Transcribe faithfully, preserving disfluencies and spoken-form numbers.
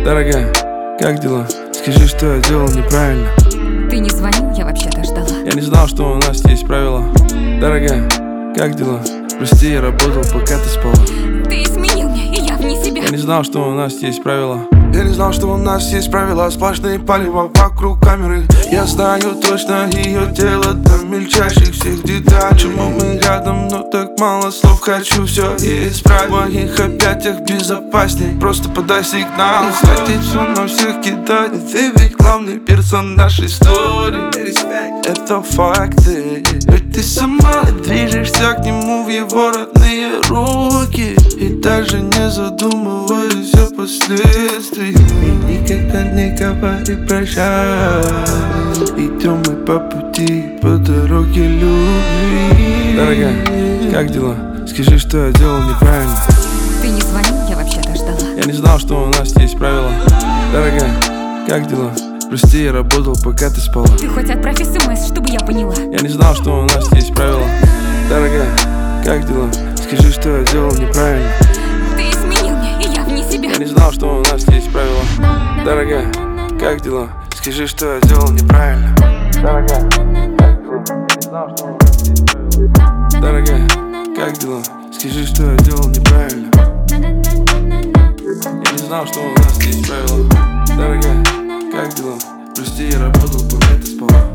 Дорогая, как дела? Скажи, что я делал неправильно. Ты не звонил, я вообще-то ждала. Я не знал, что у нас есть правила. Дорогая, как дела? Прости, я работал, пока ты спала. Ты изменил мне, и я вне себя. Я не знал, что у нас есть правила. Я не знал, что у нас есть правила. Сплошные палево вокруг камеры. Я знаю точно ее тело до мельчайших всех деталей. Почему мы рядом, но так мало слов. Хочу все исправить. В моих объятиях безопасней. Просто подай сигнал. Хватит все на всех кидать. Ты ведь главный персонаж истории. Это факты. Ведь ты сама движешься к нему в его родные руки. И даже не задумываясь о последствиях. И никогда не говори прощай. Идем мы по пути, по дороге любви. Дорогая, как дела? Скажи, что я делал неправильно. Ты не звонил, я вообще-то ждала. Я не знал, что у нас есть правила. Дорогая, как дела? Прости, я работал, пока ты спала. Ты хоть отправь смс, чтобы я поняла. Я не знал, что у нас есть правила. Дорогая, как дела? Скажи, что я делал неправильно. Ты изменил мне, и я вне себя. Я не знал, что у нас есть правила. Дорогая, как дела? Скажи, что я делал неправильно. Дорогая, как дела? Я не знал, что у нас есть правила. Дорогая, как дела? Скажи, что я делал неправильно. Я не знал, что у нас есть правила. Дорогая, как дела? Прости, я работал, пока ты спала.